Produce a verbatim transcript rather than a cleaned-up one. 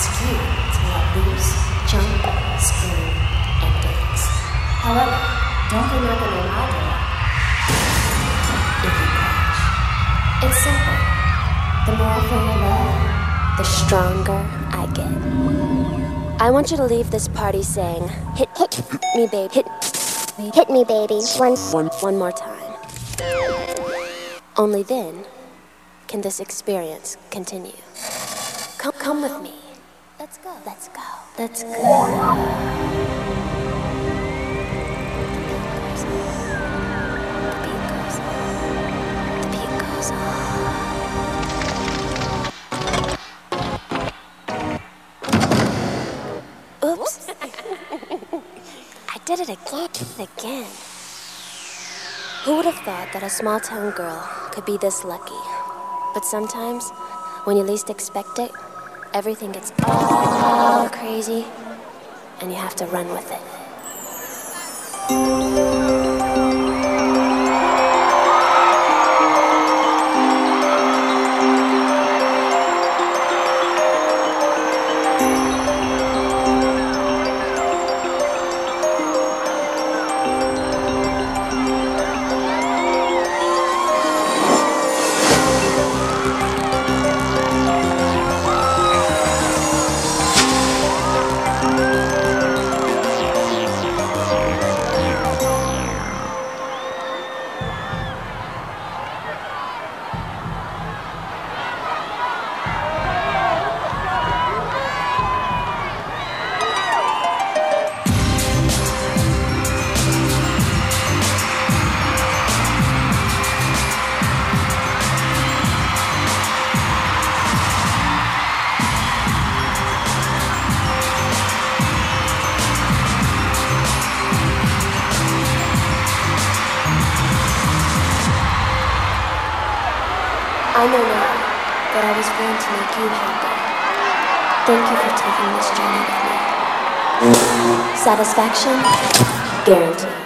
It's cute to let loose, jump, scream, and dance. However, don't go knocking on my door if you crash. It's simple. The more I feel your love, the stronger I get. I want you to leave this party saying, hit, hit me, babe, hit me, hit me, baby, one, one, one more time. Only then can this experience continue. Come, come with me. Let's go. Let's go. Let's go. Oops. I did it again. Again. Who would have thought that a small town girl could be this lucky? But sometimes, when you least expect it, everything gets all crazy, and you have to run with it. I know now that I was born to make you happy. Thank you for taking this journey with me. Satisfaction? Guaranteed.